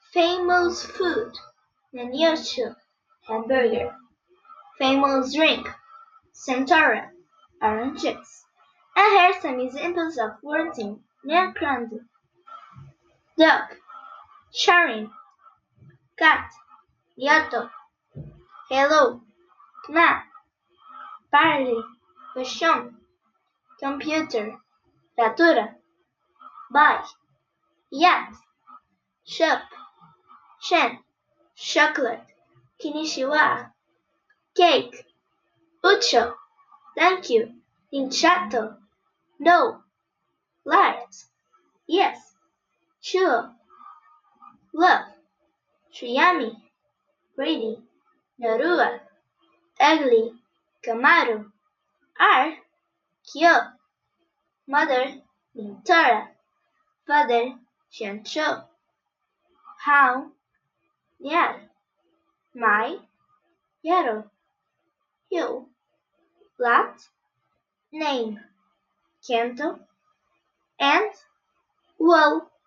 Famous food, Nanyocho, hamburger. Famous drink, Centaura, orange juice. And here some examples of wording, Neocrandum. Dog, Sharon, cat, Yato, hello, ma, party, paixão, computer, fatura, buy, yacht, shop, Shan, chocolate, Kinishiwa, cake, Ucho, thank you, Inchato, no, light, yes, sure, love, Shuyami, pretty, Narua, ugly, Kamaru, R, Kyo, mother, Mintora, father, Shancho, how, Yar, my, Yaro, you, lot, name, Kento, and wool.